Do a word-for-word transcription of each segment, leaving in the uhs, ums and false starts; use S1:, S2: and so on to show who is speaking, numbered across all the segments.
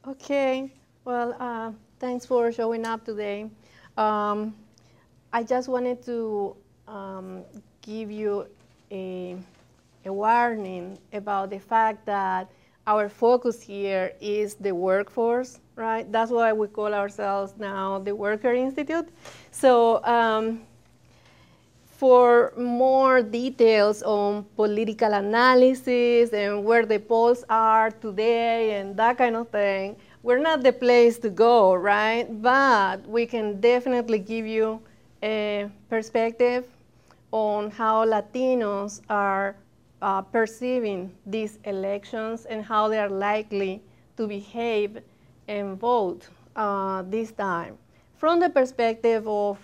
S1: Okay, well, uh, thanks for showing up today. Um, I just wanted to um, give you a, a warning about the fact that our focus here is the workforce, right? That's why we call ourselves now the Worker Institute. So um, for more details on political analysis and where the polls are today and that kind of thing, we're not the place to go, right? But we can definitely give you a perspective on how Latinos are uh, perceiving these elections and how they are likely to behave and vote uh, this time from the perspective of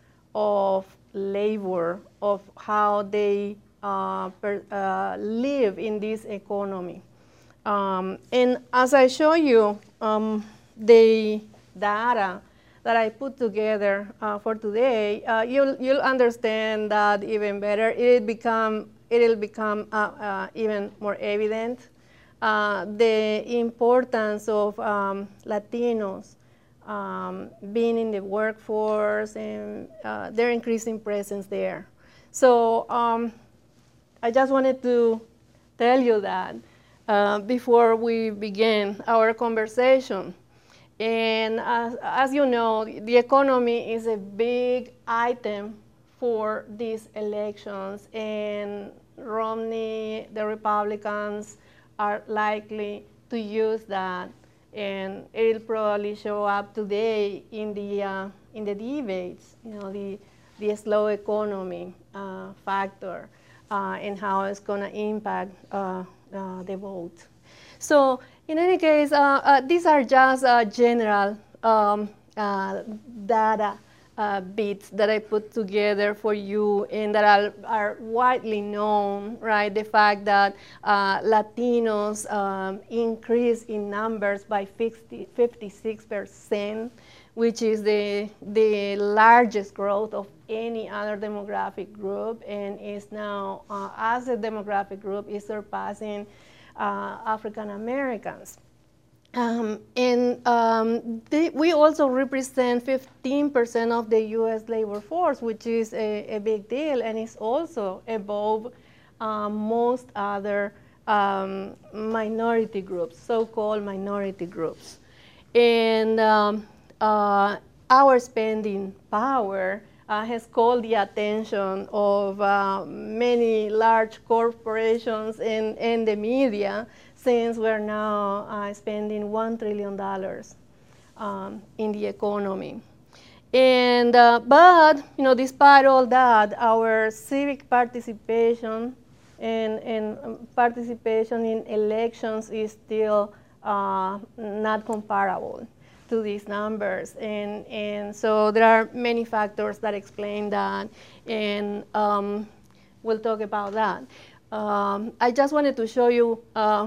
S1: of labor, of how they uh, per, uh, live in this economy. Um, and as I show you, um, the data that I put together uh, for today, uh, you'll, you'll understand that even better. It'll become, it'll become uh, uh, even more evident uh, the importance of um, Latinos um, being in the workforce and uh, their increasing presence there. So um, I just wanted to tell you that uh, before we begin our conversation. And as, as you know, the economy is a big item for these elections, and Romney, the Republicans, are likely to use that, and it'll probably show up today in the uh, in the debates. You know, the the slow economy uh, factor uh, and how it's going to impact uh, uh, the vote. So in any case, uh, uh, these are just uh, general um, uh, data uh, bits that I put together for you and that are, are widely known, right? The fact that uh, Latinos um, increase in numbers by fifty-six percent, which is the, the largest growth of any other demographic group, and is now, uh, as a demographic group, is surpassing uh, African Americans. Um, and um, they, we also represent fifteen percent of the U S labor force, which is a, a big deal, and is also above um, most other um, minority groups, so-called minority groups. And um, uh, our spending power uh, has called the attention of uh, many large corporations and, and the media, since we're now uh, spending one trillion dollars um, in the economy. And, uh, but, you know, despite all that, our civic participation and, and um, participation in elections is still uh, not comparable to these numbers. And, and so there are many factors that explain that, and um, we'll talk about that. Um, I just wanted to show you uh,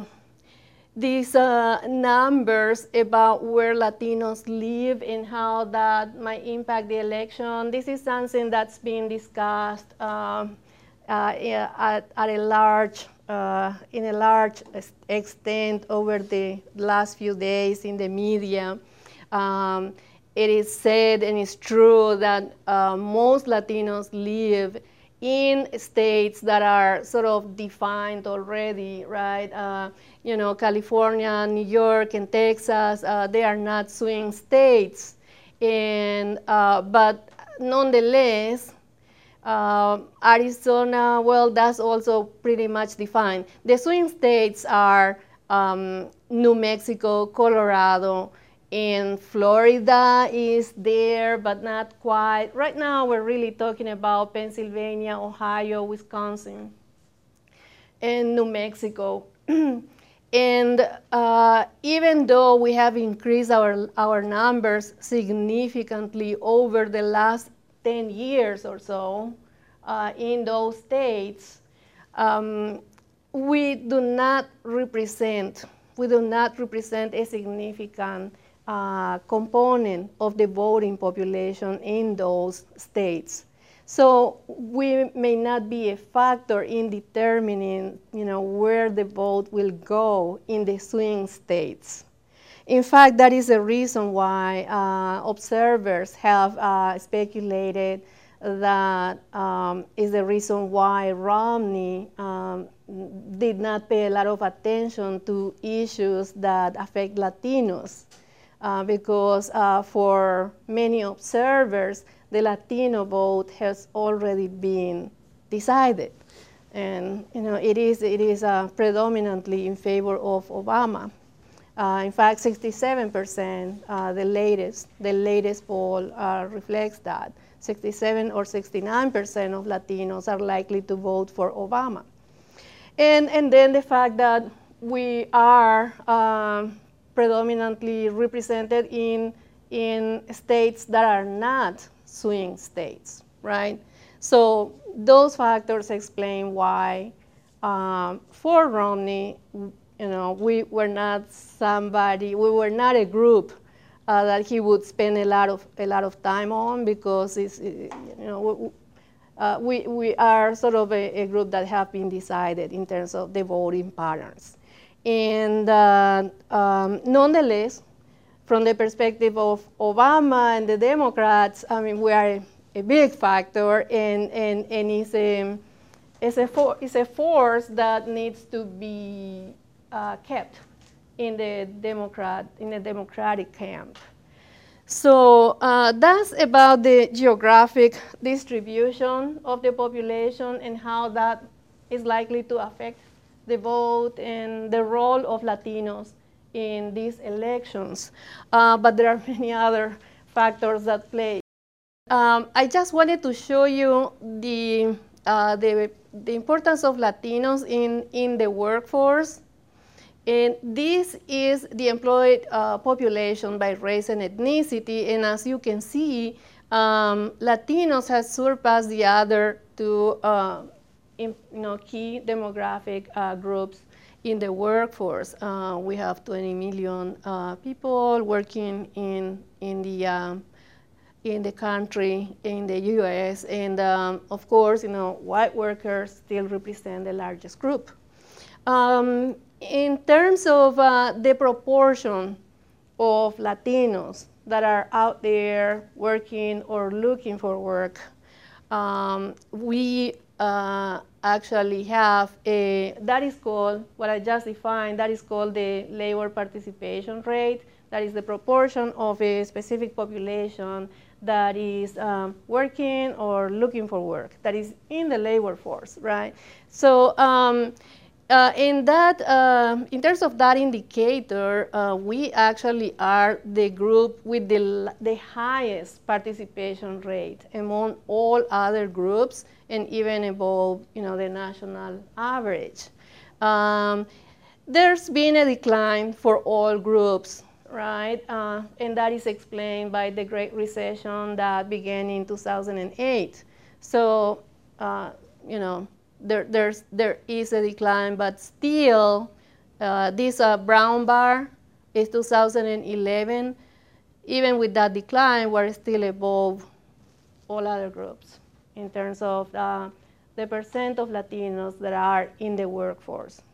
S1: these uh, numbers about where Latinos live and how that might impact the election. This is something that's been discussed uh, uh, at, at a large, uh, in a large extent over the last few days in the media. Um, it is said and it's true that uh, most Latinos live in states that are sort of defined already, right? Uh, you know, California, New York, and Texas, uh, they are not swing states. And, uh, but nonetheless, uh, Arizona, well, that's also pretty much defined. The swing states are um, New Mexico, Colorado, and Florida is there, but not quite. Right now, we're really talking about Pennsylvania, Ohio, Wisconsin, and New Mexico. And uh, even though we have increased our, our numbers significantly over the last ten years or so uh, in those states, um, we do not represent, we do not represent a significant uh, component of the voting population in those states. So we may not be a factor in determining, you know, where the vote will go in the swing states. In fact, that is the reason why uh, observers have uh, speculated that um, is the reason why Romney um, did not pay a lot of attention to issues that affect Latinos, uh, because uh, for many observers, the Latino vote has already been decided, and you know it is it is uh, predominantly in favor of Obama. Uh, in fact, sixty-seven percent, uh, the latest the latest poll uh, reflects that. sixty-seven or sixty-nine percent of Latinos are likely to vote for Obama. And, and then the fact that we are um, predominantly represented in, in states that are not swing states, right? So those factors explain why um, for Romney, you know, we were not somebody, we were not a group uh, that he would spend a lot of a lot of time on, because it's, you know, uh, we we are sort of a, a group that have been decided in terms of the voting patterns, and uh, um, nonetheless, from the perspective of Obama and the Democrats, I mean, we are a, a big factor, and and and it's a it's a for, it's a force that needs to be Uh, kept in the Democrat in the Democratic camp. So uh, that's about the geographic distribution of the population and how that is likely to affect the vote and the role of Latinos in these elections. Uh, but there are many other factors that play. Um, I just wanted to show you the uh, the the importance of Latinos in in the workforce. And this is the employed uh, population by race and ethnicity. And as you can see, um, Latinos has surpassed the other two uh, in, you know, key demographic uh, groups in the workforce. Uh, we have twenty million uh, people working in, in, the, um, in the country, in the U S. And um, of course, you know, white workers still represent the largest group. Um, In terms of uh, the proportion of Latinos that are out there working or looking for work, um, we uh, actually have a, that is called, what I just defined, that is called the labor participation rate. That is the proportion of a specific population that is um, working or looking for work, that is in the labor force, right? So, um, Uh, in that, uh, in terms of that indicator, uh, we actually are the group with the, the highest participation rate among all other groups, and even above, you know, the national average. Um, there's been a decline for all groups, right? Uh, and that is explained by the Great Recession that began in two thousand eight. So, uh, you know, There, there's, there is a decline, but still, uh, this uh, brown bar is two thousand eleven. Even with that decline, we're still above all other groups in terms of uh, the percent of Latinos that are in the workforce.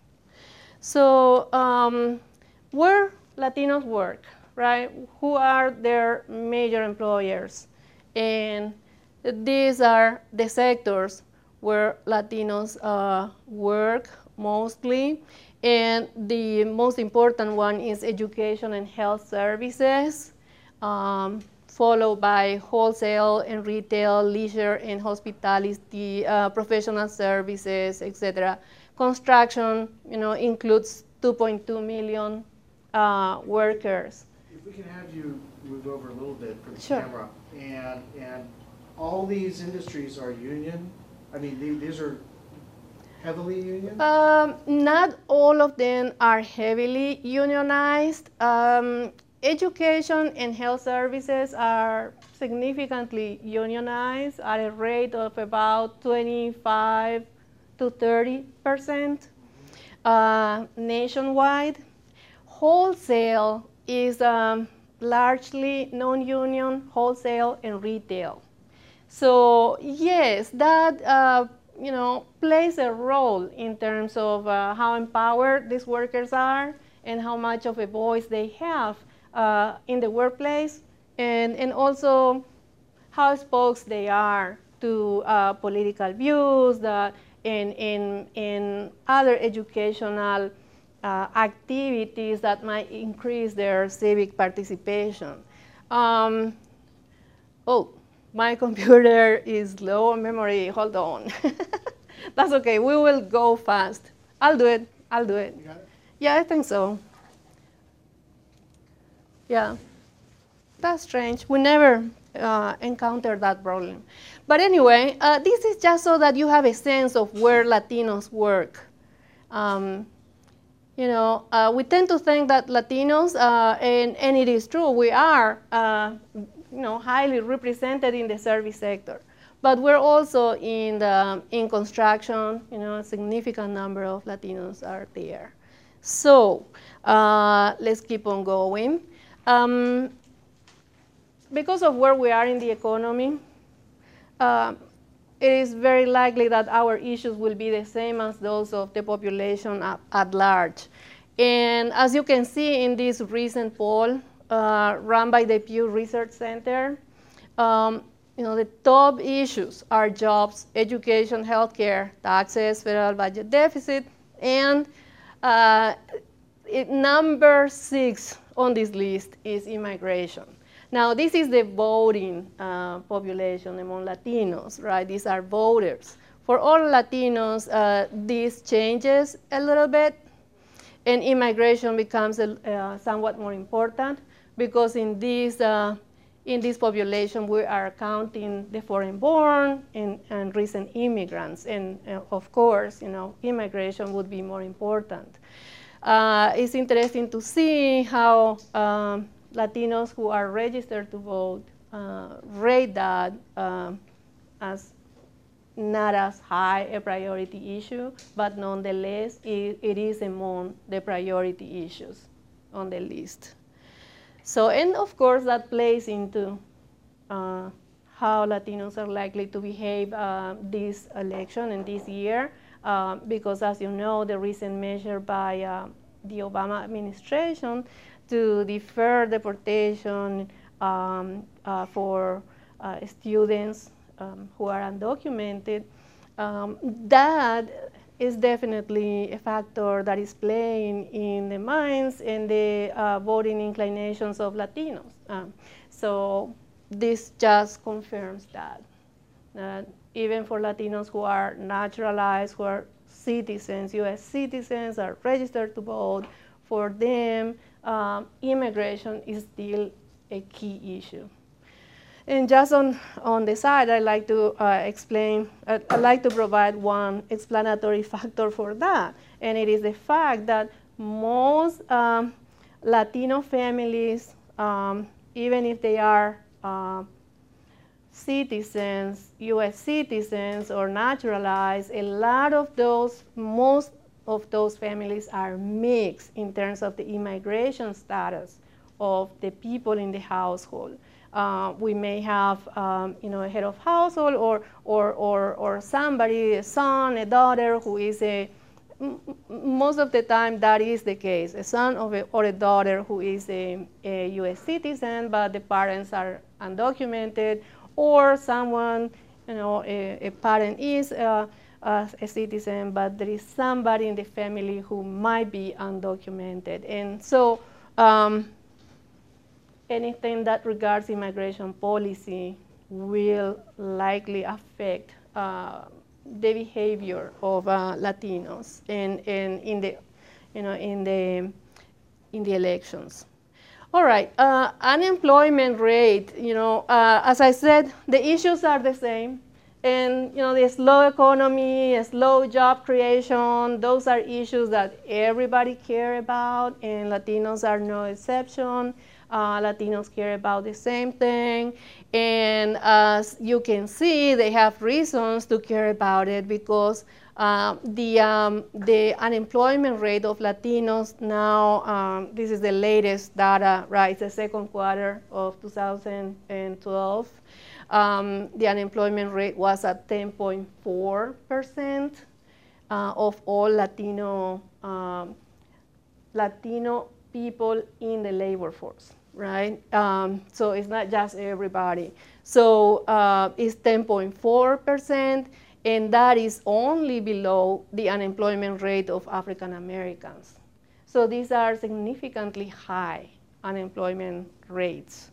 S1: So um, where Latinos work, right? Who are their major employers? And these are the sectors where Latinos uh, work mostly. And the most important one is education and health services, um, followed by wholesale and retail, leisure and hospitality, uh, professional services, et cetera. Construction, you know, includes two point two million uh, workers.
S2: If we can have you move over a little bit for the
S1: Sure.
S2: camera, and and all these industries are union. I mean, these are heavily union?
S1: Um, not all of them are heavily unionized. Um, education and health services are significantly unionized at a rate of about twenty-five to thirty percent uh, nationwide. Wholesale is um, largely non-union, wholesale and retail. So yes, that uh, you know plays a role in terms of uh, how empowered these workers are and how much of a voice they have uh, in the workplace, and, and also how exposed they are to uh, political views that in, in, in other educational uh, activities that might increase their civic participation. Um, oh, my computer is low on memory, hold on. That's okay, we will go fast. I'll do it, I'll do it.
S2: You got it?
S1: Yeah, I think so. Yeah, that's strange. We never uh, encountered that problem. But anyway, uh, this is just so that you have a sense of where Latinos work. Um, you know, uh, we tend to think that Latinos, uh, and, and it is true, we are uh, you know, highly represented in the service sector. But we're also in, the, in construction, you know, a significant number of Latinos are there. So uh, let's keep on going. Um, because of where we are in the economy, uh, it is very likely that our issues will be the same as those of the population at, at large. And as you can see in this recent poll uh, run by the Pew Research Center, um, you know, the top issues are jobs, education, healthcare, taxes, federal budget deficit, and uh, it, number six on this list is immigration. Now, this is the voting uh, population among Latinos, right? These are voters. For all Latinos, uh, this changes a little bit, and immigration becomes uh, somewhat more important because in this, uh, in this population, we are counting the foreign-born and, and recent immigrants, and uh, of course, you know, immigration would be more important. Uh, it's interesting to see how um, Latinos who are registered to vote uh, rate that uh, as not as high a priority issue, but nonetheless, it, it is among the priority issues on the list. So, and of course, that plays into uh, how Latinos are likely to behave uh, this election and this year, uh, because as you know, the recent measure by uh, the Obama administration to defer deportation um, uh, for uh, students um, who are undocumented, um, that is definitely a factor that is playing in the minds and the uh, voting inclinations of Latinos. Um, so this just confirms that. Uh, even for Latinos who are naturalized, who are citizens, U S citizens, are registered to vote, for them, um, immigration is still a key issue. And just on, on the side, I'd like to uh, explain, uh, I'd like to provide one explanatory factor for that. And it is the fact that most um, Latino families, um, even if they are uh, citizens, U S citizens or naturalized, a lot of those, most of those families are mixed in terms of the immigration status of the people in the household. Uh, we may have, um, you know, a head of household or, or, or, or somebody, a son, a daughter who is a, m most of the time that is the case, a son of a, or a daughter who is a, a U S citizen, but the parents are undocumented, or someone, you know, a, a parent is uh, uh, a citizen, but there is somebody in the family who might be undocumented. And so, um, anything that regards immigration policy will likely affect uh, the behavior of uh, Latinos and, and in the, you know, in the, in the elections. All right, uh, unemployment rate, you know, uh, as I said, the issues are the same. And, you know, the slow economy, slow job creation, those are issues that everybody care about, and Latinos are no exception. Uh, Latinos care about the same thing, and as you can see, they have reasons to care about it because uh, the, um, the unemployment rate of Latinos now, um, this is the latest data, right, it's the second quarter of two thousand twelve. Um, the unemployment rate was at ten point four percent uh, of all Latino um, Latino people in the labor force, right? Um, so it's not just everybody. So uh, it's ten point four percent, and that is only below the unemployment rate of African Americans. So these are significantly high unemployment rates.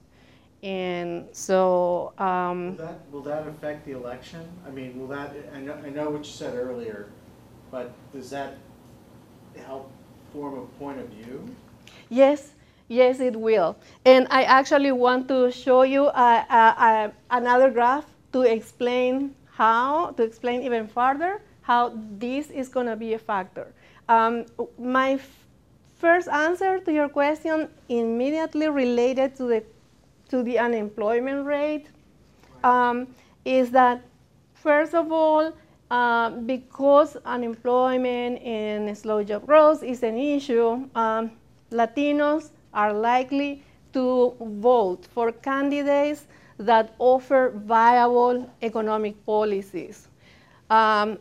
S1: And so, um,
S2: Will that, will that affect the election? I mean, will that, I know, I know what you said earlier, but does that help form a point of view?
S1: yes, yes, it will. And I actually want to show you uh, uh, another graph to explain how, to explain even further how this is going to be a factor. Um, my f first answer to your question immediately related to the to the unemployment rate um, is that, first of all, uh, because unemployment and slow job growth is an issue, um, Latinos are likely to vote for candidates that offer viable economic policies um,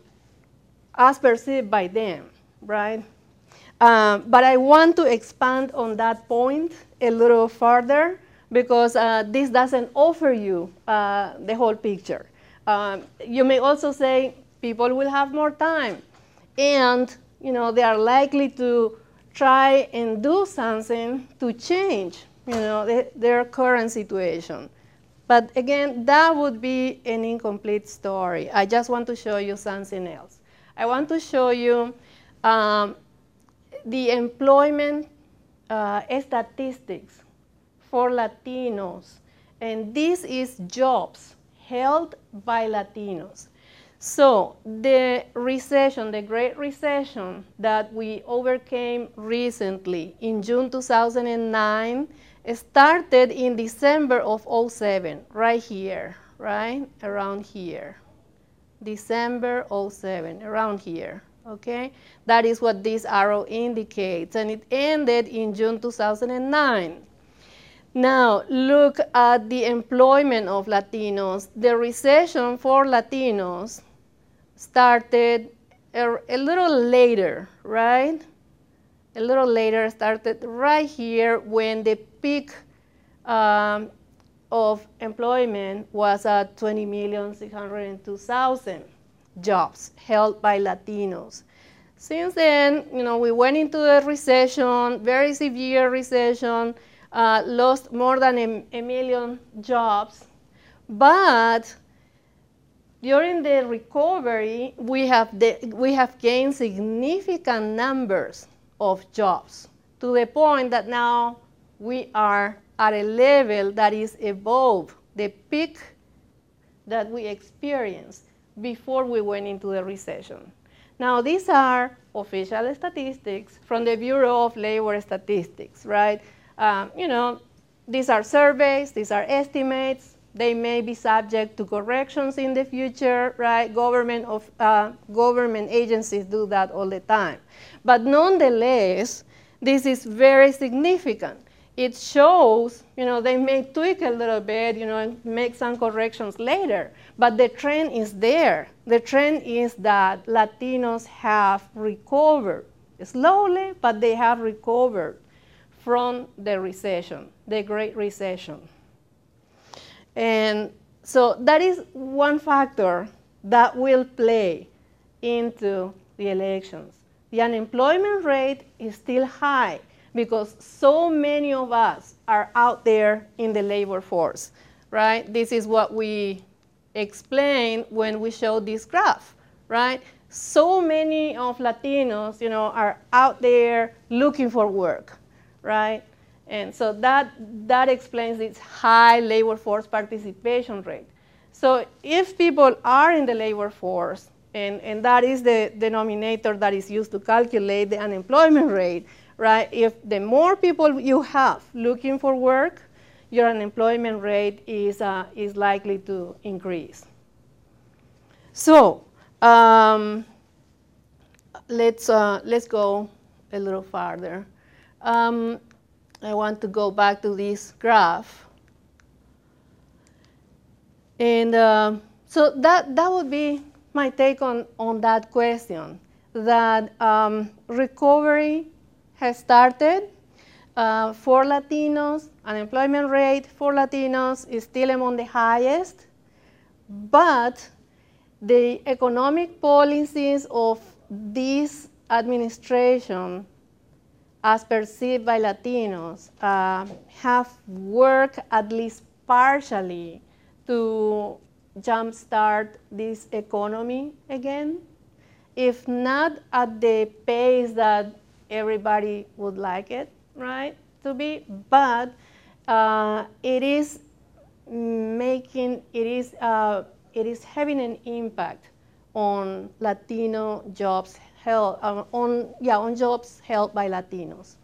S1: as perceived by them, right? Um, but I want to expand on that point a little further, because uh, this doesn't offer you uh, the whole picture. Um, you may also say people will have more time, and you know they are likely to try and do something to change you know the, their current situation. But again, that would be an incomplete story. I just want to show you something else. I want to show you um, the employment uh, statistics for Latinos, and this is jobs held by Latinos. So the recession, the Great Recession that we overcame recently in June two thousand nine, started in December of oh seven, right here, right around here. December oh seven, around here, okay? That is what this arrow indicates, and it ended in June two thousand nine. Now, look at the employment of Latinos. The recession for Latinos started a, a little later, right? A little later, started right here when the peak um, of employment was at twenty million six hundred two thousand jobs held by Latinos. Since then, you know, we went into a recession, very severe recession, uh, lost more than a, a million jobs. But during the recovery, we have, the, we have gained significant numbers of jobs, to the point that now we are at a level that is above the peak that we experienced before we went into the recession. Now, these are official statistics from the Bureau of Labor Statistics, right? Um, you know, these are surveys, these are estimates. They may be subject to corrections in the future, right? Government, of, uh, government agencies do that all the time. But nonetheless, this is very significant. It shows, you know, they may tweak a little bit, you know, and make some corrections later, but the trend is there. The trend is that Latinos have recovered, slowly, but they have recovered from the recession, the Great Recession. And so that is one factor that will play into the elections. The unemployment rate is still high, because so many of us are out there in the labor force, right? This is what we explained when we showed this graph, right? So many of Latinos, you know, are out there looking for work, right? And so that, that explains its high labor force participation rate. So if people are in the labor force, and, and that is the denominator that is used to calculate the unemployment rate, right? If the more people you have looking for work, your unemployment rate is, uh, is likely to increase. So um, let's, uh, let's go a little farther. Um, I want to go back to this graph. And uh, so that, that would be my take on, on that question, that um, recovery has started. Uh, for Latinos, unemployment rate for Latinos is still among the highest, but the economic policies of this administration, as perceived by Latinos, uh, have worked at least partially to jumpstart this economy again, if not at the pace that everybody would like it, right, to be, but uh, it is making, it is, uh, it is having an impact on Latino jobs held, uh, on, yeah, on jobs held by Latinos.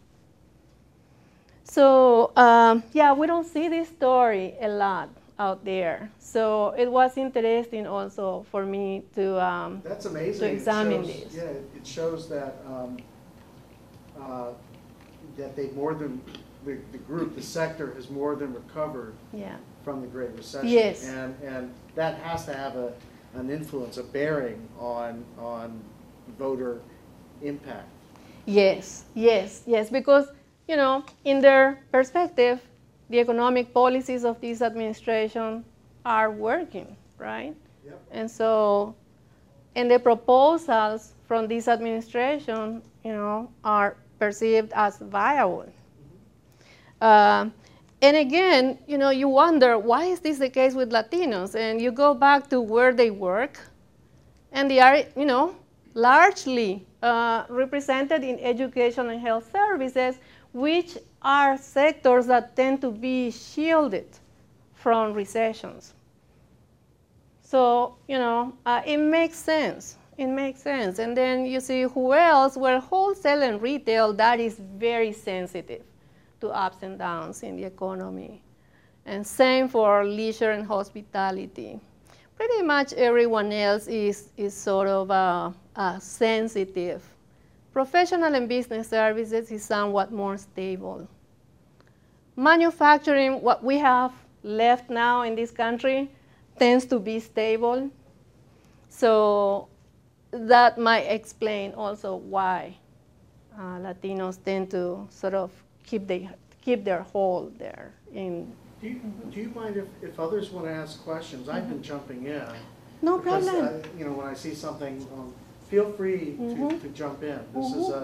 S1: So, um, yeah, we don't see this story a lot out there. So it was interesting also for me to, um,
S2: That's amazing.
S1: to examine
S2: it shows,
S1: this.
S2: Yeah, it shows that um, uh, that they more than, the, the group, the sector has more than recovered
S1: Yeah.
S2: from the Great Recession.
S1: Yes.
S2: And, and that has to have a, an influence, a bearing on, on voter impact.
S1: Yes, yes, yes, because, you know, in their perspective, the economic policies of this administration are working, right?
S2: Yep.
S1: And so, and the proposals from this administration, you know, are perceived as viable. Mm-hmm. uh, and again, you know, you wonder, why is this the case with Latinos? And you go back to where they work, and they are, you know, largely uh, represented in education and health services, which are sectors that tend to be shielded from recessions. So, you know, uh, it makes sense. It makes sense. And then you see who else? Well, wholesale and retail, that is very sensitive to ups and downs in the economy. And same for leisure and hospitality. Pretty much everyone else is, is sort of uh, uh, sensitive. Professional and business services is somewhat more stable. Manufacturing, what we have left now in this country, tends to be stable. So that might explain also why uh, Latinos tend to sort of keep, they, keep their hold there. In,
S2: do, you, do you mind if, if others want to ask questions? Mm-hmm. I've been jumping in.
S1: No
S2: because,
S1: problem.
S2: Uh, you know, when I see something, um, feel free
S1: mm-hmm.
S2: to, to jump in. This
S1: mm-hmm.
S2: is a...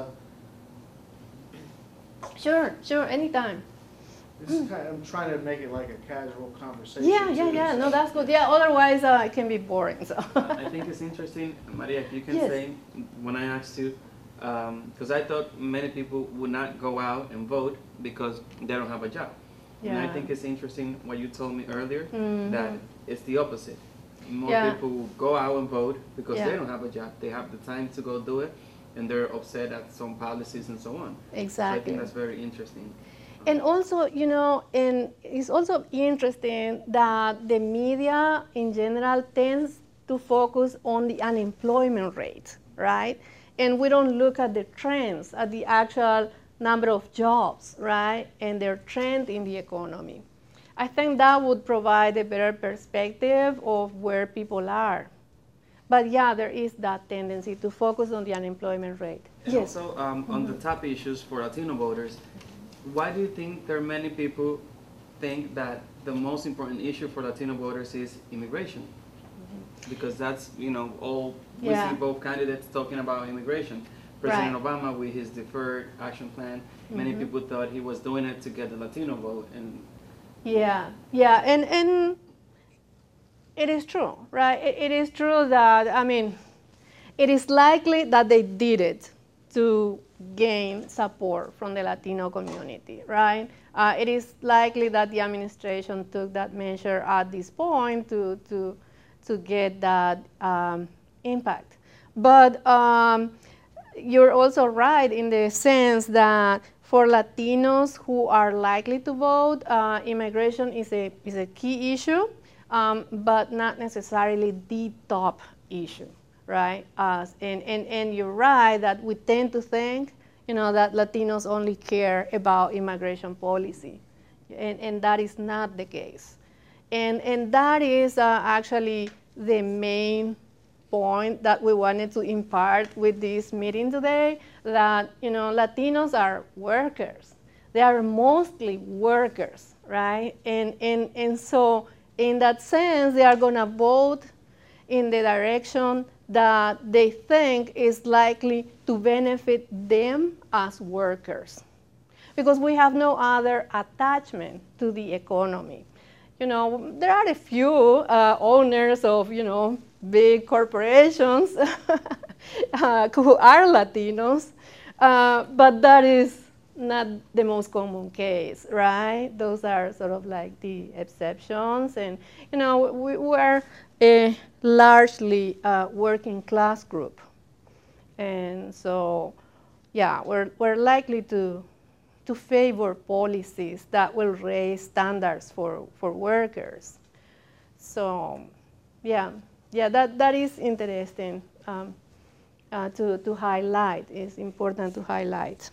S1: Sure, sure, anytime.
S2: This is kind of, I'm trying to make it like a casual conversation.
S1: Yeah, yeah,
S2: too,
S1: yeah.
S2: so.
S1: No, that's good. Yeah, otherwise uh, it can be boring. So.
S3: I think it's interesting, Maria, if you can
S1: Yes.
S3: say, when I asked you, because um, I thought many people would not go out and vote because they don't have a job.
S1: Yeah.
S3: And I think it's interesting what you told me earlier,
S1: mm-hmm.
S3: that it's the opposite. More
S1: yeah.
S3: people go out and vote because
S1: yeah.
S3: they don't have a job. They have the time to go do it, and they're upset at some policies and so on.
S1: Exactly.
S3: So I think that's very interesting.
S1: And also, you know, and it's also interesting that the media in general tends to focus on the unemployment rate, right? And we don't look at the trends, at the actual number of jobs, right? And their trend in the economy. I think that would provide a better perspective of where people are. But yeah, there is that tendency to focus on the unemployment rate.
S3: And
S1: yes.
S3: also, um, on mm-hmm. the top issues for Latino voters, why do you think there are many people think that the most important issue for Latino voters is immigration? Mm-hmm. Because that's, you know, all, we
S1: yeah.
S3: see both candidates talking about immigration. President right. Obama with his deferred action plan, mm-hmm. many people thought he was doing it to get the Latino vote. And
S1: yeah, yeah, and, and it is true, right? It, it is true that, I mean, it is likely that they did it to gain support from the Latino community, right? Uh, it is likely that the administration took that measure at this point to, to, to get that um, impact. But um, you're also right in the sense that for Latinos who are likely to vote, uh, immigration is a, is a key issue, um, but not necessarily the top issue, right? Uh, and, and, and you're right that we tend to think, you know, that Latinos only care about immigration policy, and, and that is not the case. And, and that is uh, actually the main point that we wanted to impart with this meeting today, that, you know, Latinos are workers. They are mostly workers, right? And, and, and so in that sense, they are gonna vote in the direction that they think is likely to benefit them as workers, because we have no other attachment to the economy. You know, there are a few uh, owners of, you know, big corporations uh, who are Latinos, uh, but that is not the most common case, right? Those are sort of like the exceptions, and, you know, we, we are a largely uh, working class group, and so, yeah, we're we're likely to to favor policies that will raise standards for for workers. So, yeah, yeah, that that is interesting um, uh, to to highlight. It's important to highlight.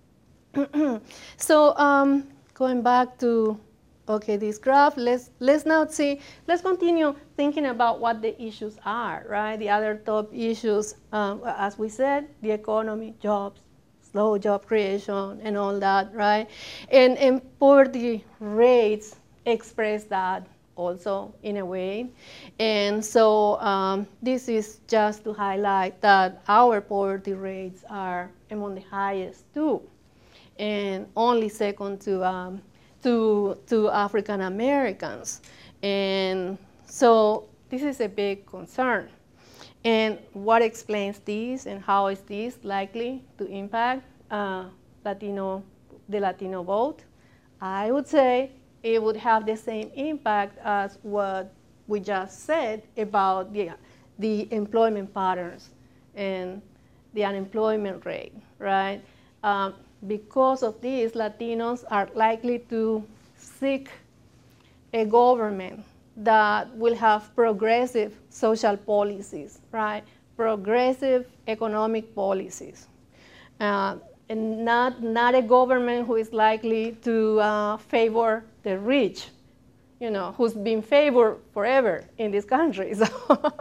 S1: So, um, going back to, okay, this graph, let's, let's now see, let's continue thinking about what the issues are, right? The other top issues, um, as we said, the economy, jobs, slow job creation, and all that, right? And, and poverty rates express that also in a way. And so um, this is just to highlight that our poverty rates are among the highest too, and only second to, um, to, to African Americans. And so this is a big concern. And what explains this, and how is this likely to impact uh, Latino, the Latino vote? I would say it would have the same impact as what we just said about the, the employment patterns and the unemployment rate, right? Um, Because of this, Latinos are likely to seek a government that will have progressive social policies, right? Progressive economic policies. Uh, and not, not a government who is likely to uh, favor the rich, you know, who's been favored forever in this country. So,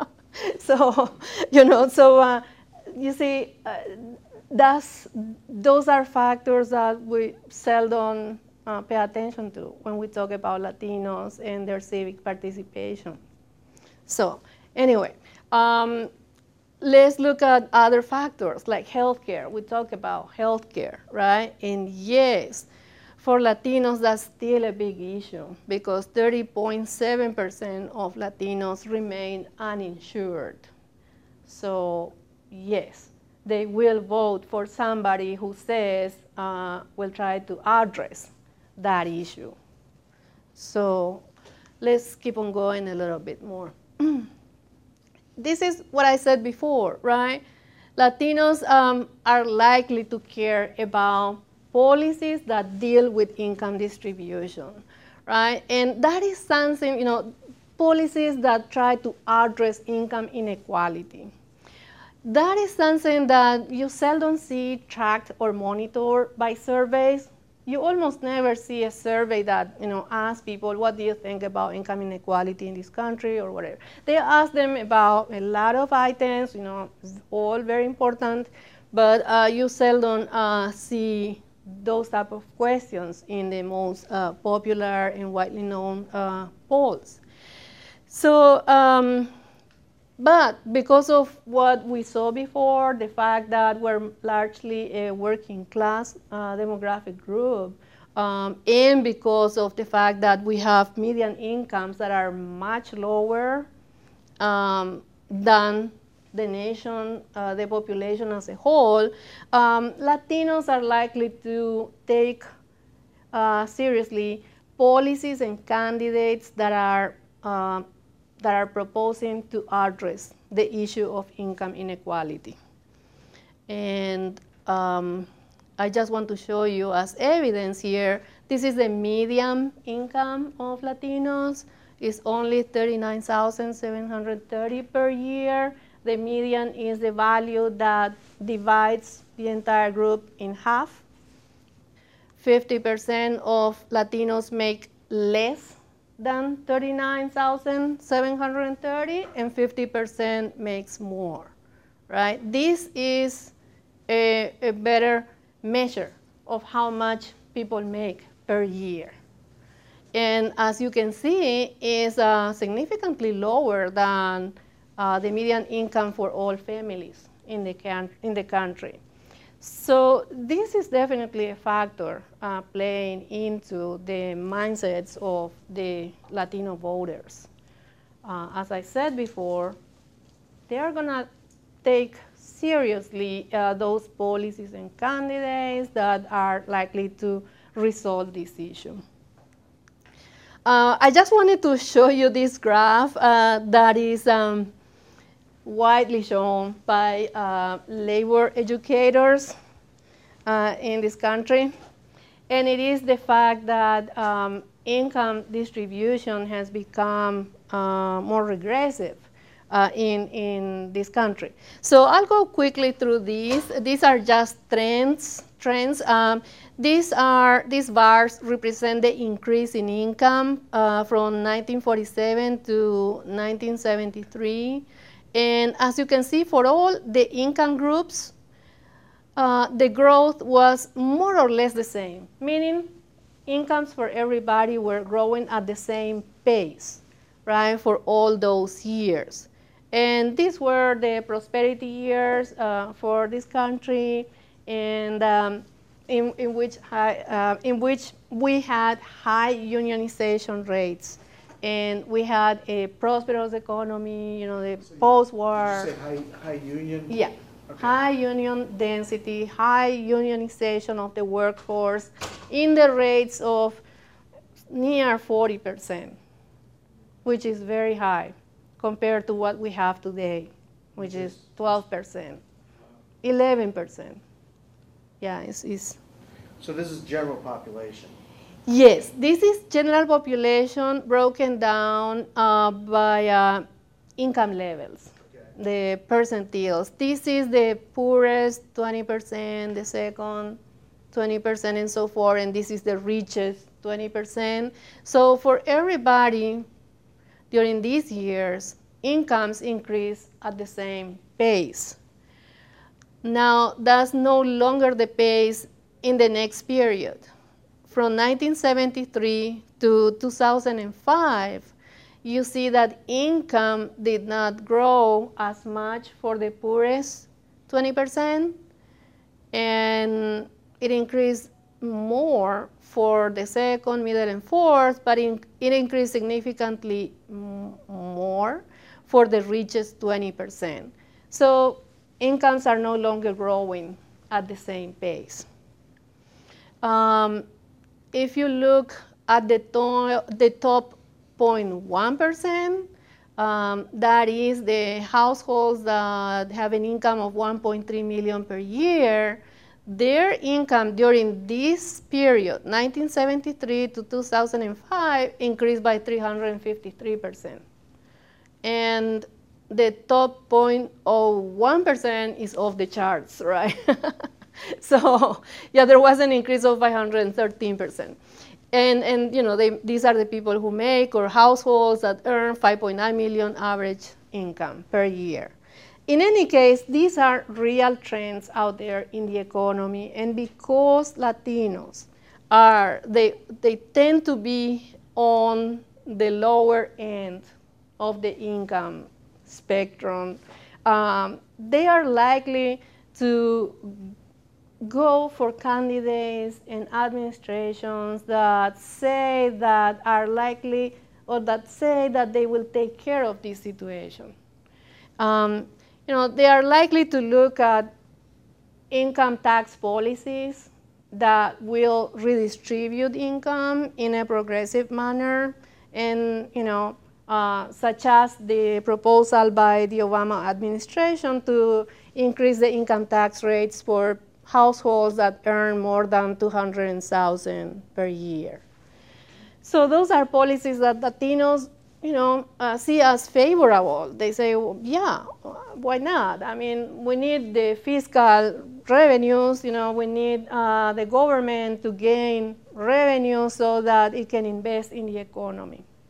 S1: so you know, so uh, you see, uh, That's, those are factors that we seldom uh, pay attention to when we talk about Latinos and their civic participation. So anyway, um, let's look at other factors like healthcare. We talk about healthcare, right? And yes, for Latinos, that's still a big issue because thirty point seven percent of Latinos remain uninsured. So yes, they will vote for somebody who says uh, will try to address that issue. So let's keep on going a little bit more. This is what I said before, right? Latinos um, are likely to care about policies that deal with income distribution, right? And that is something, you know, policies that try to address income inequality. That is something that you seldom see tracked or monitored by surveys. You almost never see a survey that, you know, asks people, what do you think about income inequality in this country or whatever. They ask them about a lot of items, you know, all very important, but uh, you seldom uh, see those type of questions in the most uh, popular and widely known uh, polls. So, um, But because of what we saw before, the fact that we're largely a working class uh, demographic group, um, and because of the fact that we have median incomes that are much lower um, than the nation, uh, the population as a whole, um, Latinos are likely to take uh, seriously policies and candidates that are uh, that are proposing to address the issue of income inequality. And um, I just want to show you as evidence here, this is the median income of Latinos. It's only thirty-nine thousand seven hundred thirty per year. The median is the value that divides the entire group in half. fifty percent of Latinos make less than thirty-nine thousand seven hundred thirty, and fifty percent makes more, right? This is a, a better measure of how much people make per year. And as you can see, is uh, significantly lower than uh, the median income for all families in the, can in the country. So this is definitely a factor uh, playing into the mindsets of the Latino voters. Uh, as I said before, they are going to take seriously uh, those policies and candidates that are likely to resolve this issue. Uh, I just wanted to show you this graph uh, that is um, widely shown by uh, labor educators uh, in this country. And it is the fact that um, income distribution has become uh, more regressive uh, in, in this country. So I'll go quickly through these. These are just trends. trends. Um, these, are, these bars represent the increase in income uh, from nineteen forty-seven to nineteen seventy-three. And as you can see, for all the income groups, uh, the growth was more or less the same, meaning incomes for everybody were growing at the same pace, right, for all those years. And these were the prosperity years uh, for this country, and um, in, in, which high, uh, in which we had high unionization rates. And we had a prosperous economy, you know, the
S2: So
S1: post-war.
S2: You said high, high union?
S1: Yeah,
S2: Okay.
S1: high union density, high unionization of the workforce in the rates of near forty percent, which is very high compared to what we have today, which is twelve percent, eleven percent. Yeah, it's, it's
S2: So this is general population?
S1: Yes, this is general population broken down uh, by uh, income levels,
S2: Okay.
S1: the percentiles. This is the poorest twenty percent, the second twenty percent, and so forth, and this is the richest twenty percent. So for everybody during these years, incomes increase at the same pace. Now, that's no longer the pace in the next period. From nineteen seventy-three to two thousand five, you see that income did not grow as much for the poorest twenty percent, and it increased more for the second, middle, and fourth, but in, it increased significantly m- more for the richest twenty percent. So incomes are no longer growing at the same pace. Um, if you look at the, to- the top zero point one percent, um, that is the households that have an income of one point three million per year, their income during this period, nineteen seventy-three to two thousand five, increased by three hundred fifty-three percent. And the top zero point zero one percent is off the charts, right? So, yeah, there was an increase of five hundred thirteen percent. And, and you know, they, these are the people who make, or households that earn five point nine million average income per year. In any case, these are real trends out there in the economy, and because Latinos are, they, they tend to be on the lower end of the income spectrum, um, they are likely to go for candidates and administrations that say that are likely, or that say that they will take care of this situation. Um, you know, they are likely to look at income tax policies that will redistribute income in a progressive manner, and you know, uh, such as the proposal by the Obama administration to increase the income tax rates for households that earn more than two hundred thousand per year. So those are policies that Latinos, you know, uh, see as favorable. They say, well, yeah, why not? I mean, we need the fiscal revenues, you know, we need uh, the government to gain revenue so that it can invest in the economy.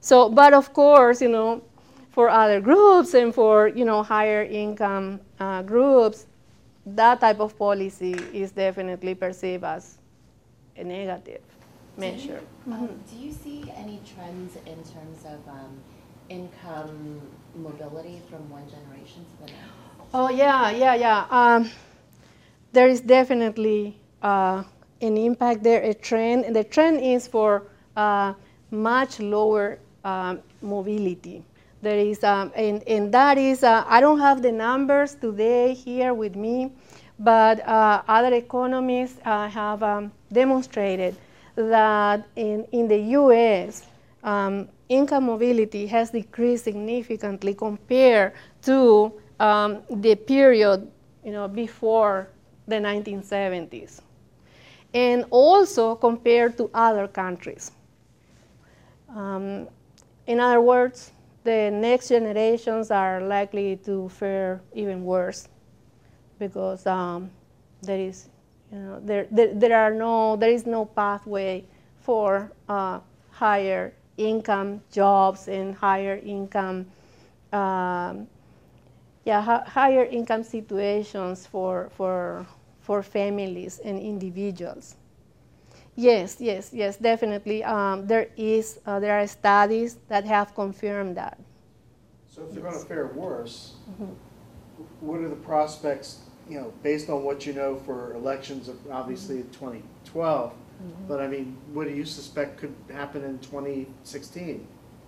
S1: So, but of course, you know, for other groups and for, you know, higher income uh, groups, that type of policy is definitely perceived as a negative measure.
S4: Do you, um, do you see any trends in terms of um, income mobility from one generation to the next?
S1: Oh, yeah, yeah, yeah. Um, there is definitely uh, an impact there, a trend. And the trend is for uh, much lower um, mobility. There is, um, and, and that is, uh, I don't have the numbers today here with me, but uh, other economists uh, have um, demonstrated that in, in the U S, um, income mobility has decreased significantly compared to um, the period, you know, before the nineteen seventies, and also compared to other countries. Um, in other words, the next generations are likely to fare even worse because um, there is, you know, there, there there are no there is no pathway for uh, higher income jobs and higher income, um, yeah, ha higher income situations for for for families and individuals. Yes, yes, yes, definitely. Um, there is uh, there are studies that have confirmed that.
S2: So if they're going to fare worse, mm-hmm. what are the prospects, you know, based on what you know for elections of obviously mm-hmm. twenty twelve, mm-hmm. but I mean, what do you suspect could happen in twenty sixteen?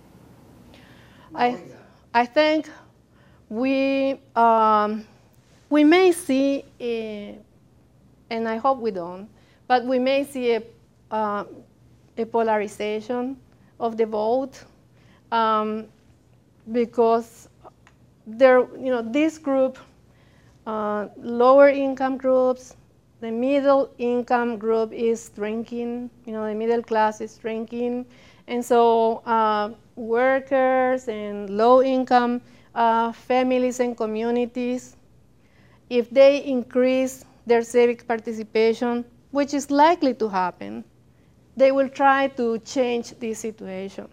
S1: I, I think we, um, we may see, a, and I hope we don't, but we may see a, uh, a polarization of the vote um, because there, you know, this group, uh, lower income groups, the middle income group is shrinking, you know, the middle class is shrinking, and so uh, workers and low income uh, families and communities, if they increase their civic participation, which is likely to happen, they will try to change this situation.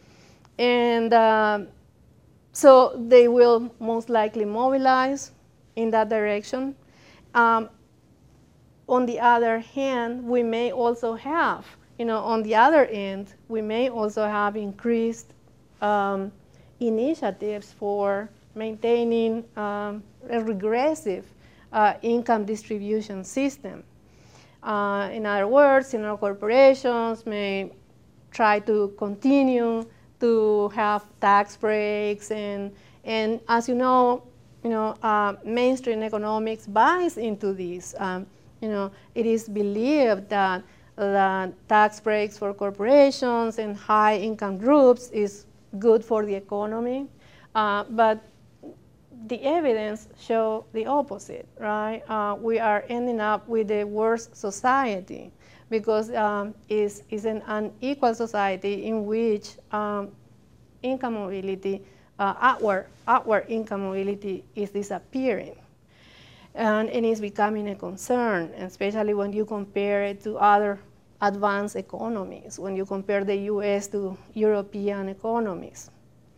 S1: And uh, so they will most likely mobilize in that direction. Um, on the other hand, we may also have, you know, on the other end, we may also have increased um, initiatives for maintaining um, a regressive uh, income distribution system. Uh, in other words, you know, corporations may try to continue to have tax breaks, and and as you know, you know, uh, mainstream economics buys into this. Um, you know, it is believed that that tax breaks for corporations and high income groups is good for the economy, uh, but the evidence show the opposite, right? Uh, we are ending up with a worse society because um, it's, it's an unequal society in which um, income mobility, uh, outward, outward income mobility is disappearing. And it is becoming a concern, especially when you compare it to other advanced economies, when you compare the U S to European economies.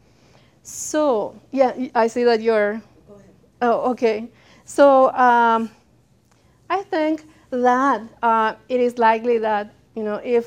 S1: So, yeah, I see that you're,
S4: Go ahead.
S1: Oh, okay. So um, I think that uh, it is likely that, you know, if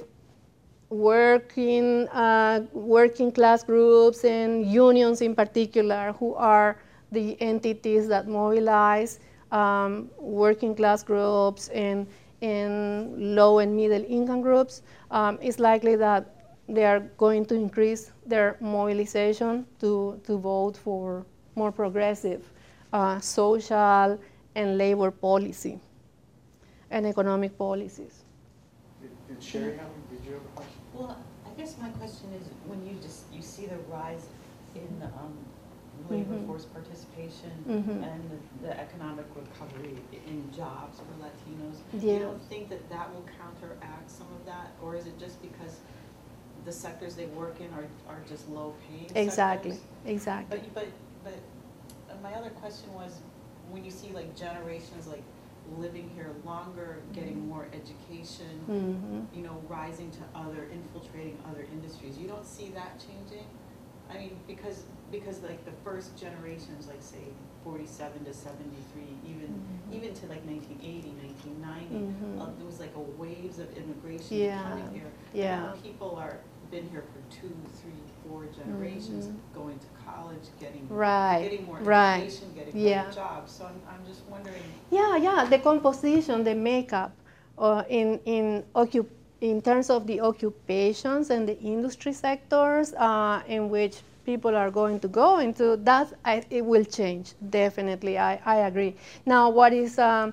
S1: working, uh, working class groups and unions in particular, who are the entities that mobilize um, working class groups and, and low and middle income groups, um, it's likely that they are going to increase their mobilization to, to vote for more progressive uh, social and labor policy and economic policies.
S2: Did, did Sherry have, did you have a question?
S5: Well, I guess my question is, when you just, you see the rise in um, labor
S1: Mhm.
S5: force participation
S1: Mhm.
S5: and the, the economic recovery in jobs for Latinos,
S1: Yeah.
S5: you don't think that that will counteract some of that? Or is it just because the sectors they work in are, are just low paying
S1: Exactly,
S5: sectors?
S1: exactly.
S5: But, but, but uh, my other question was, when you see like generations, like living here longer, getting more education,
S1: Mhm.
S5: you know, rising to other, infiltrating other industries. You don't see that changing? I mean, because, because like the first generations, like say forty-seven to seventy-three, even,
S1: Mhm.
S5: even to like nineteen eighty, nineteen ninety,
S1: Mhm.
S5: uh, there was like a waves of immigration
S1: Yeah,
S5: coming here.
S1: yeah.
S5: Now people are, been here for two, three, four generations,
S1: Mhm.
S5: going to college, getting,
S1: Right,
S5: getting more
S1: right.
S5: education, getting
S1: Yeah.
S5: better jobs. So I'm, I'm just wondering,
S1: Yeah, yeah, the composition, the makeup uh, in, in, occup in terms of the occupations and the industry sectors uh, in which people are going to go into, that I, it will change, definitely, I, I agree. Now, what is, um,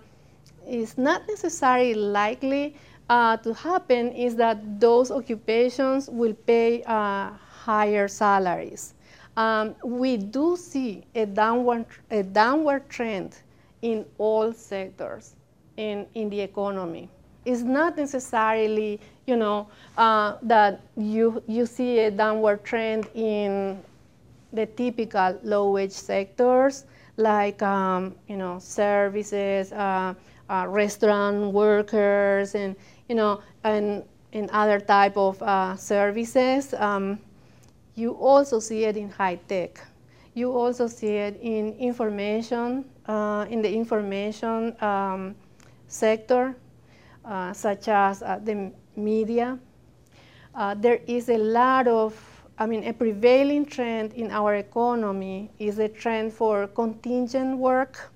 S1: is not necessarily likely uh, to happen is that those occupations will pay uh, higher salaries. Um, we do see a downward, a downward trend in all sectors in, in the economy. It's not necessarily, you know, uh, that you, you see a downward trend in the typical low-wage sectors like, um, you know, services, uh, uh, restaurant workers, and, you know, and, and other type of uh, services. Um, you also see it in high tech. You also see it in information, uh, in the information um, sector, uh, such as uh, the media. Uh, there is a lot of, I mean, a prevailing trend in our economy is a trend for contingent work.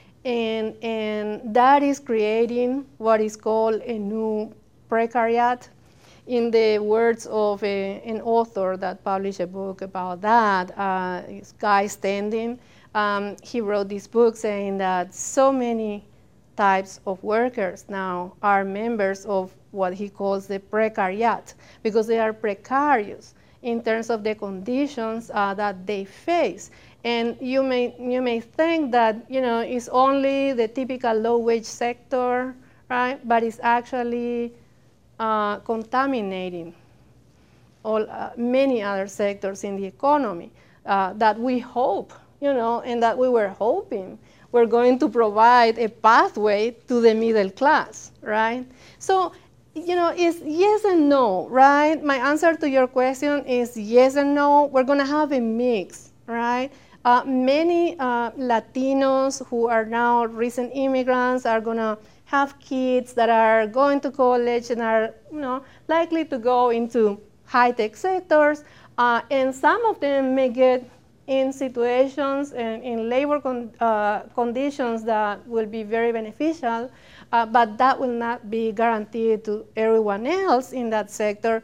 S1: And, and that is creating what is called a new precariat. In the words of a, an author that published a book about that, uh, Guy Standing, um, he wrote this book saying that so many types of workers now are members of what he calls the precariat, because they are precarious in terms of the conditions uh, that they face. And you may, you may think that, you know, it's only the typical low-wage sector, right? But it's actually uh, contaminating all, uh, many other sectors in the economy uh, that we hope, you know, and that we were hoping we're going to provide a pathway to the middle class, right? So, you know, it's yes and no, right? My answer to your question is yes and no. We're going to have a mix, right? Uh, many uh, Latinos who are now recent immigrants are going to have kids that are going to college and are, you know, likely to go into high-tech sectors, uh, and some of them may get in situations and in labor con uh, conditions that will be very beneficial, uh, but that will not be guaranteed to everyone else in that sector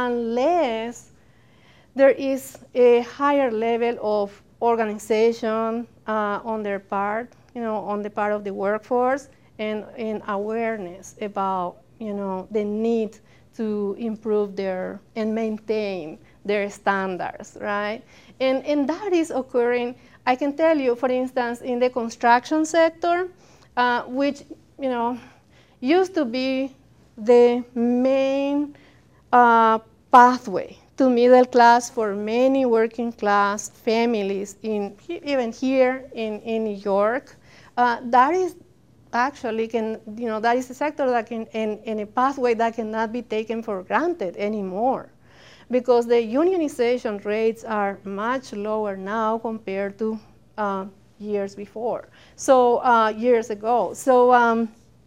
S1: unless there is a higher level of organization uh, on their part, you know, on the part of the workforce, and, and awareness about, you know, the need to improve their and maintain their standards, right? And, and that is occurring, I can tell you, for instance, in the construction sector, uh, which, you know, used to be the main uh, pathway to middle class for many working class families, in, even here in, in New York. Uh, that is actually can, you know, that is a sector that can, in, in a pathway that cannot be taken for granted anymore, because the unionization rates are much lower now compared to uh, years before, so uh, years ago. So um,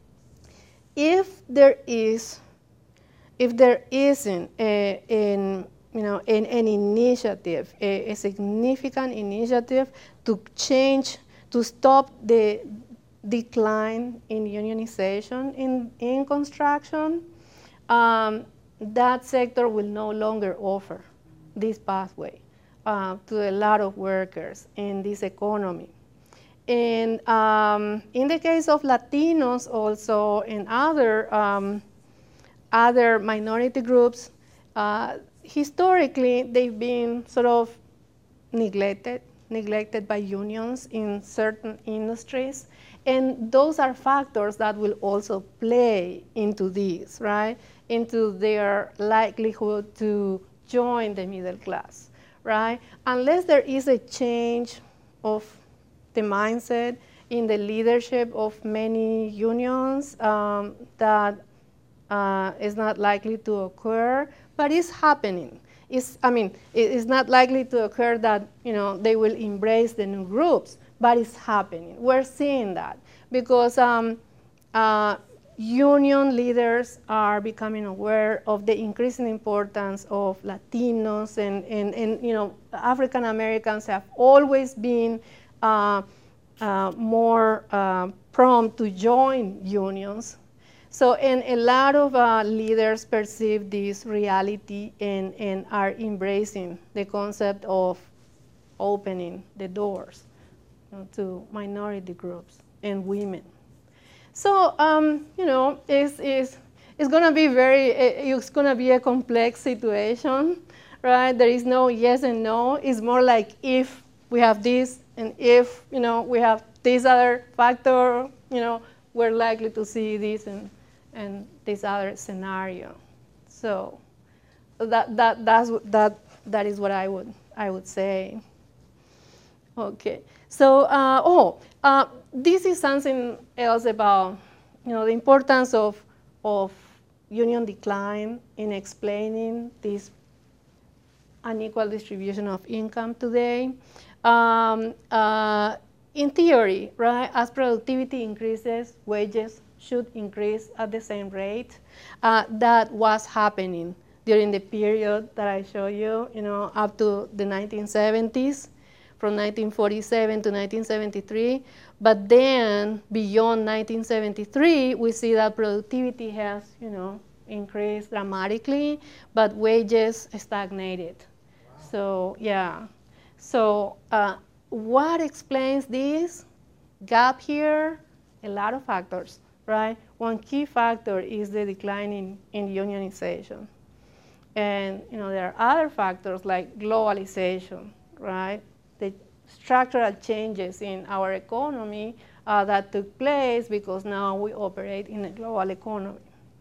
S1: if there is, if there isn't a, in, you know, an, an initiative, a, a significant initiative to change, to stop the decline in unionization in, in construction, um, that sector will no longer offer this pathway uh, to a lot of workers in this economy. And um, in the case of Latinos also, and other, um, other minority groups, uh, historically they've been sort of neglected, neglected by unions in certain industries. And those are factors that will also play into this, right? Into their likelihood to join the middle class, right? Unless there is a change of the mindset in the leadership of many unions um, that uh, is not likely to occur, but it's happening. It's, I mean, it, it's not likely to occur that, you know, they will embrace the new groups, but it's happening. We're seeing that because um, uh, union leaders are becoming aware of the increasing importance of Latinos, and, and, and you know, African Americans have always been uh, uh, more uh, prompt to join unions. So, and a lot of uh, leaders perceive this reality and, and are embracing the concept of opening the doors, you know, to minority groups and women. So, um, you know, it's, it's, it's going to be very, it's going to be a complex situation, right? There is no yes and no. It's more like if we have this, and if, you know, we have this other factor, you know, we're likely to see this and, and this other scenario. So that, that, that's, that, that is what I would, I would say. Okay, so, uh, oh, uh, this is something else about, you know, the importance of, of union decline in explaining this unequal distribution of income today. Um, uh, in theory, right, as productivity increases, wages should increase at the same rate. Uh, that was happening during the period that I show you, you know, up to the nineteen seventies, from nineteen forty-seven to nineteen seventy-three. But then beyond nineteen seventy-three, we see that productivity has, you know, increased dramatically, but wages stagnated. Wow. So, yeah. So uh, what explains this gap here? A lot of factors, right? One key factor is the decline in, in unionization. And, you know, there are other factors like globalization, right? The structural changes in our economy uh, that took place because now we operate in a global economy.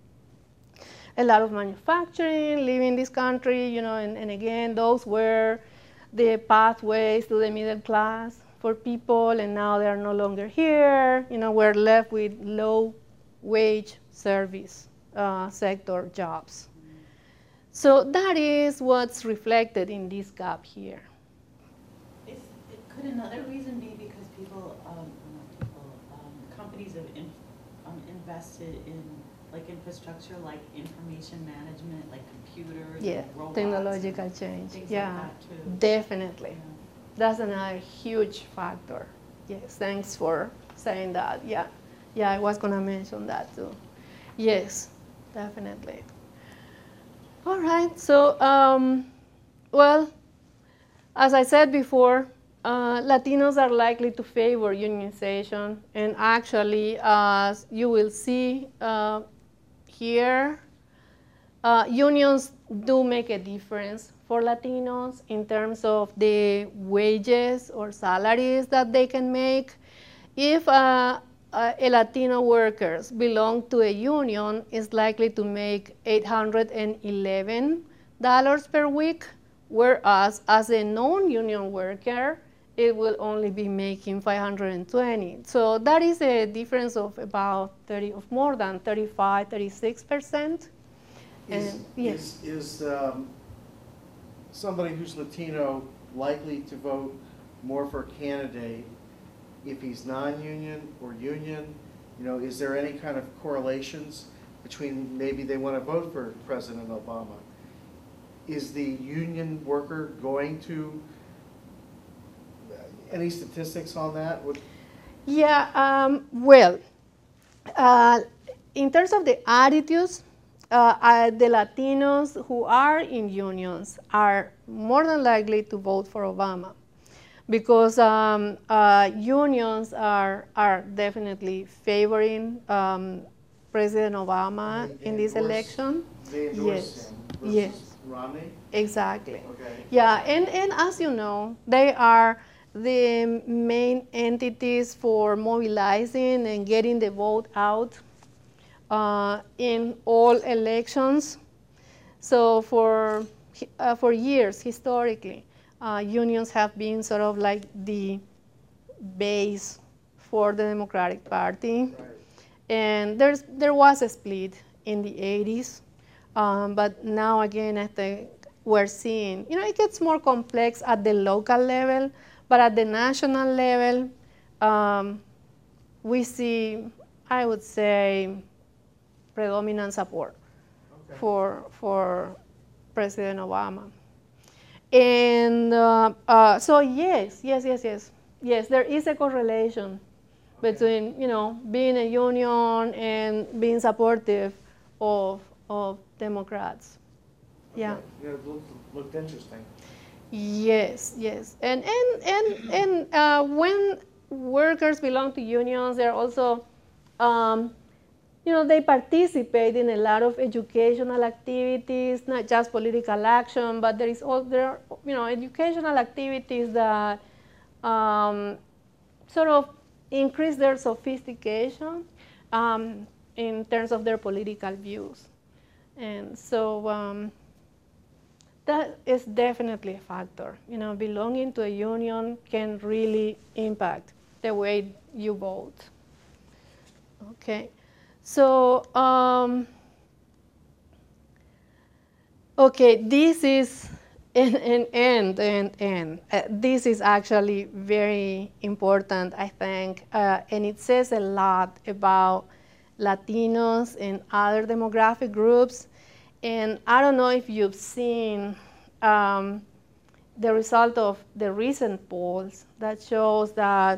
S1: A lot of manufacturing leaving this country, you know, and, and again, those were the pathways to the middle class for people, and now they are no longer here. You know, we're left with low wage service uh, sector jobs. So that is what's reflected in this gap here.
S5: Is, could another reason be because people, um, not people, um, companies have in, um, invested in like infrastructure, like information management, like computers,
S1: Yeah,
S5: and robots,
S1: technological
S5: and
S1: change.
S5: things
S1: Yeah,
S5: like that too.
S1: definitely.
S5: Yeah.
S1: That's another huge factor. Yes, thanks for saying that. Yeah, yeah, I was gonna mention that too. Yes, definitely. All right, so, um, well, as I said before, uh, Latinos are likely to favor unionization, and actually, as you will see uh, here, uh, unions do make a difference for Latinos in terms of the wages or salaries that they can make. If uh, uh, a Latino worker belongs to a union, is likely to make eight hundred eleven dollars per week, whereas as a non-union worker, it will only be making five hundred twenty. So that is a difference of about thirty, of more than thirty-five, thirty-six percent.
S2: Is,
S1: And, yes.
S2: is, is um, somebody who's Latino likely to vote more for a candidate if he's non-union or union? You know, is there any kind of correlations between maybe they want to vote for President Obama? Is the union worker going to, any statistics on that? What?
S1: Yeah, um, well, uh, in terms of the attitudes, uh, uh, the Latinos who are in unions are more than likely to vote for Obama, because um, uh, unions are, are definitely favoring um, President Obama
S2: They- they
S1: in this
S2: endorse-
S1: election.
S2: They endorse
S1: Yes.
S2: him versus
S1: Yes.
S2: Romney?
S1: Exactly.
S2: Okay.
S1: Yeah, and, and as you know, they are the main entities for mobilizing and getting the vote out uh, in all elections. So for, uh, for years, historically, uh, unions have been sort of like the base for the Democratic Party.
S2: Right.
S1: And there's, there was a split in the eighties, um, but now again, I think we're seeing, you know, it gets more complex at the local level, but at the national level, um, we see, I would say, predominant support
S2: Okay.
S1: for, for President Obama. And uh, uh, so yes, yes, yes, yes, yes, there is a correlation
S2: Okay.
S1: between, you know, being a union and being supportive of, of Democrats. Yeah.
S2: Okay. Yeah, it looked, looked interesting.
S1: Yes, yes. And, and, and, and uh, when workers belong to unions, they're also, um, you know, they participate in a lot of educational activities, not just political action, but there is all there, are, you know, educational activities that um, sort of increase their sophistication um, in terms of their political views. And so um, that is definitely a factor. You know, belonging to a union can really impact the way you vote. Okay. So, um, okay, this is, and, and, and, and, and uh, this is actually very important, I think, uh, and it says a lot about Latinos and other demographic groups. And I don't know if you've seen um, the result of the recent polls that shows that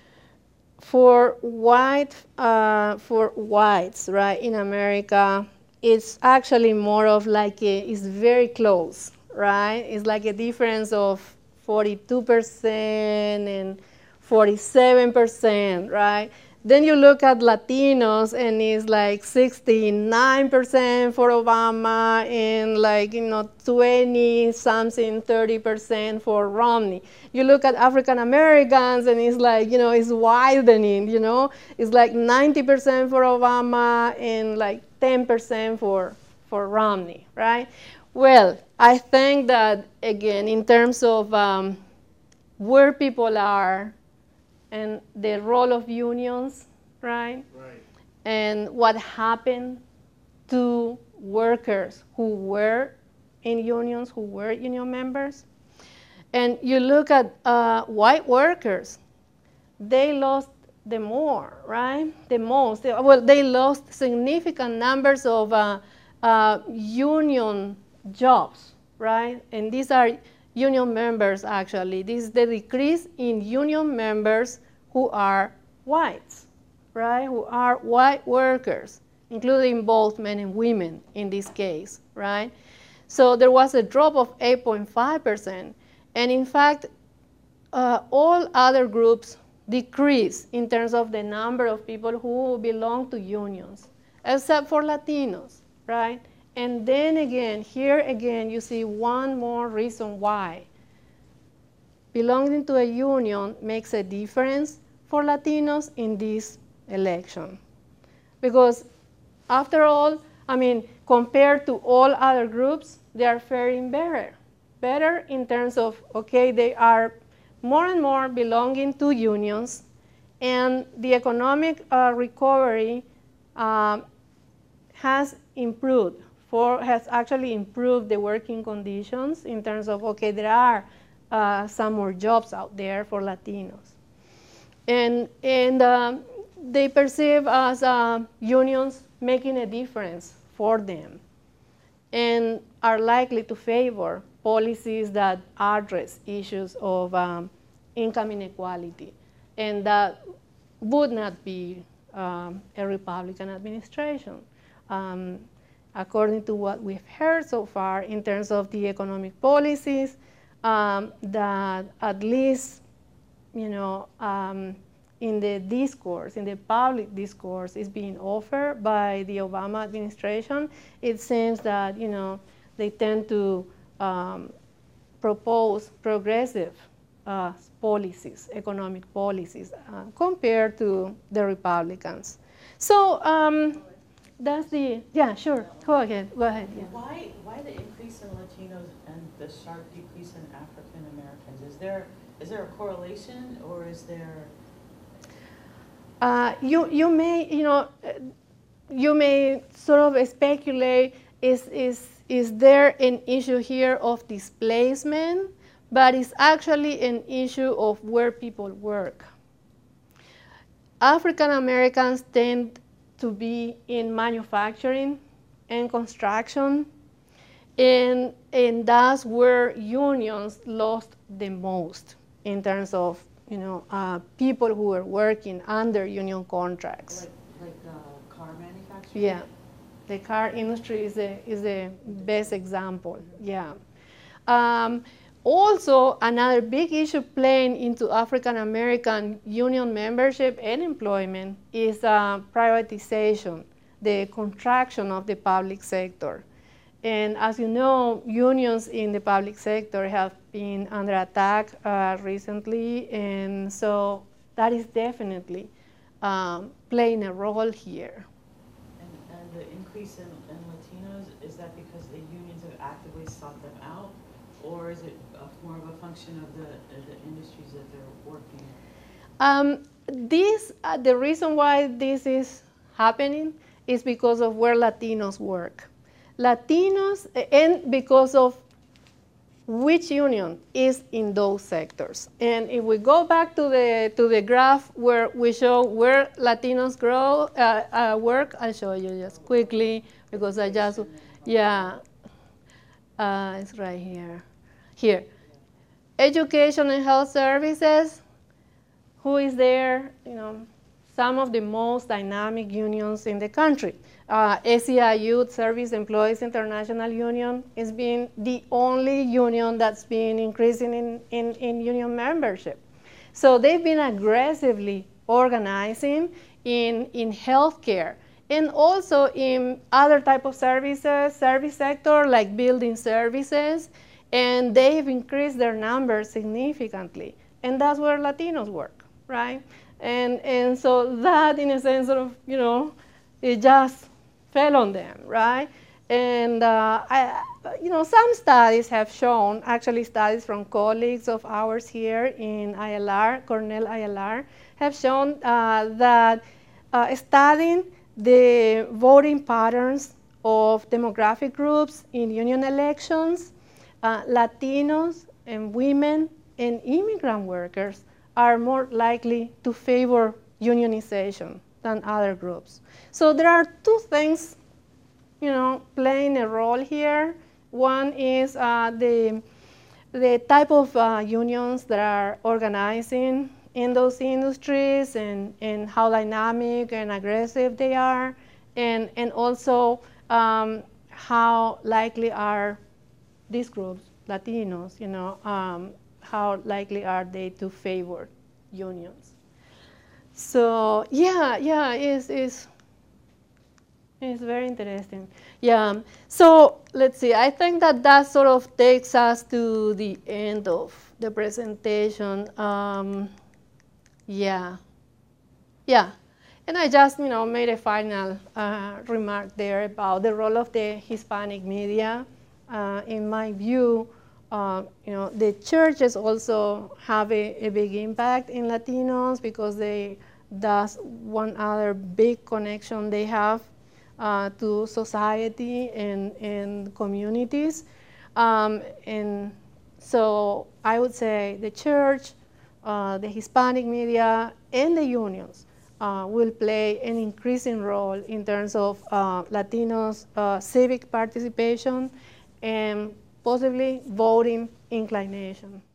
S1: for white, uh, for whites, right, in America, it's actually more of like a, it's very close, right? It's like a difference of forty-two percent and forty-seven percent, right? Then you look at Latinos and it's like sixty-nine percent for Obama and like, you know, twenty something, thirty percent for Romney. You look at African Americans and it's like, you know, it's widening, you know. It's like ninety percent for Obama and like ten percent for, for Romney, right? Well, I think that, again, in terms of um, where people are, and the role of unions, right?
S2: Right.
S1: And what happened to workers who were in unions, who were union members. And you look at uh, white workers, they lost the more, right? The most. Well, they lost significant numbers of uh, uh, union jobs, right? And these are union members, actually. This is the decrease in union members who are whites, right? Who are white workers, including both men and women in this case, right? So there was a drop of eight point five percent. And in fact, uh, all other groups decreased in terms of the number of people who belong to unions, except for Latinos, right? And then again, here again, you see one more reason why belonging to a union makes a difference for Latinos in this election. Because after all, I mean, compared to all other groups, they are faring better. Better in terms of, okay, they are more and more belonging to unions, and the economic uh, recovery um, has improved. For, has actually improved the working conditions in terms of, okay, there are uh, some more jobs out there for Latinos. And, and um, they perceive as uh, unions making a difference for them and are likely to favor policies that address issues of um, income inequality. And that would not be um, a Republican administration. Um, according to what we've heard so far in terms of the economic policies, um, that at least, you know, um, in the discourse, in the public discourse is being offered by the Obama administration, it seems that, you know, they tend to um, propose progressive uh, policies, economic policies, uh, compared to the Republicans. So, um, that's the, yeah, sure, go ahead, go ahead, yeah.
S5: Why, why the increase in Latinos and the sharp decrease in African Americans? Is there, is there a correlation, or is there?
S1: Uh, you, you may, you know, you may sort of speculate, is, is, is there an issue here of displacement? But it's actually an issue of where people work. African Americans tend to be in manufacturing and construction, and, and that's where unions lost the most in terms of, you know, uh, people who were working under union contracts.
S5: Like, like uh, car manufacturing?
S1: Yeah, the car industry is the, is the best example, yeah. Um, also, another big issue playing into African American union membership and employment is uh, privatization, the contraction of the public sector. And as you know, unions in the public sector have been under attack uh, recently, and so that is definitely um, playing a role here.
S5: And, and the increase in, in Latinos, is that because the unions have actively sought them out, or is it a, more of a function of the, of the industries that they're working in?
S1: Um, this, uh, the reason why this is happening is because of where Latinos work. Latinos, and because of which union is in those sectors. And if we go back to the to the graph where we show where Latinos grow uh, uh, work, I'll show you just quickly because I just yeah, uh, it's right here. Here, education and health services. Who is there? You know, some of the most dynamic unions in the country. Uh, A C I Youth Service Employees International Union is being the only union that's been increasing in, in, in union membership. So they've been aggressively organizing in, in healthcare and also in other type of services, service sector like building services, and they've increased their numbers significantly. And that's where Latinos work, right? And, and so that, in a sense, sort of, you know, it just fell on them, right? And, uh, I, you know, some studies have shown, actually studies from colleagues of ours here in I L R, Cornell I L R, have shown uh, that uh, studying the voting patterns of demographic groups in union elections, uh, Latinos and women and immigrant workers are more likely to favor unionization than other groups. So there are two things, you know, playing a role here. One is uh, the, the type of uh, unions that are organizing in those industries and, and how dynamic and aggressive they are, and, and also um, how likely are these groups, Latinos, you know, um, how likely are they to favor unions. So yeah, yeah, it's, it's, it's very interesting. Yeah, so let's see, I think that that sort of takes us to the end of the presentation. Um, yeah, yeah, and I just, you know, made a final uh, remark there about the role of the Hispanic media. Uh, in my view, Uh, you know, the churches also have a, a big impact in Latinos because they, that's one other big connection they have uh, to society and, and communities. Um, and so I would say the church, uh, the Hispanic media, and the unions uh, will play an increasing role in terms of uh, Latinos' uh, civic participation and possibly voting inclination.